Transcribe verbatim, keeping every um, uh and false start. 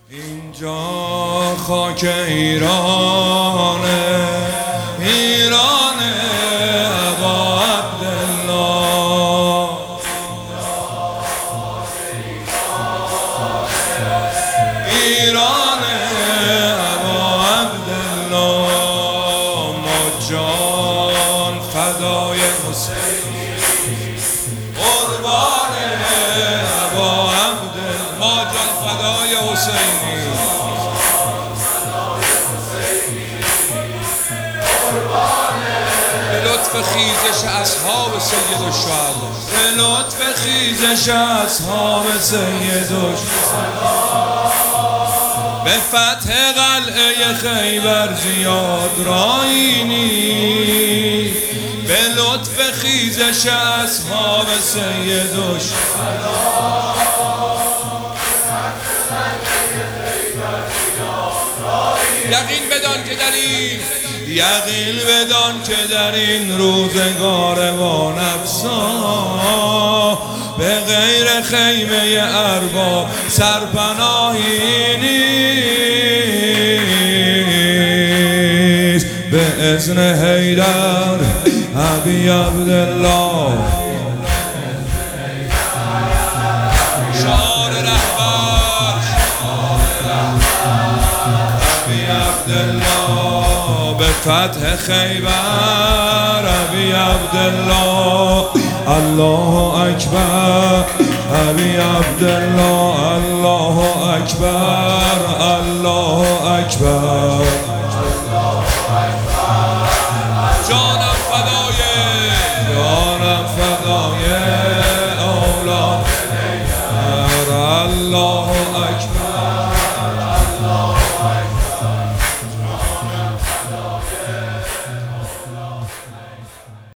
اینجا خاک ایرانه، ایرانه ابا عبدالله. ایرانه ابا عبدالله. ما جان فدای حسینی، قربان ابا عبدالله. ما جان فدای حسینی، به لطف خیزش اصحاب سید الشهدا، به لطف خیزش اصحاب سید الشهدا، به فتح قلعه خیبر زیاد رایینی، به لطف خیزش اصحاب سید الشهدا. یقین بدان که در این یقین بدان که در این روزگار وانفسا به غیر خیمه ارباب سرپناهی نیست. به اذن حیدر ابی عبدالله، شعار رهبر ابی عبدالله، به فتح خیبر ابی عبدالله. الله اکبر ابی عبدالله، الله اکبر، الله اکبر.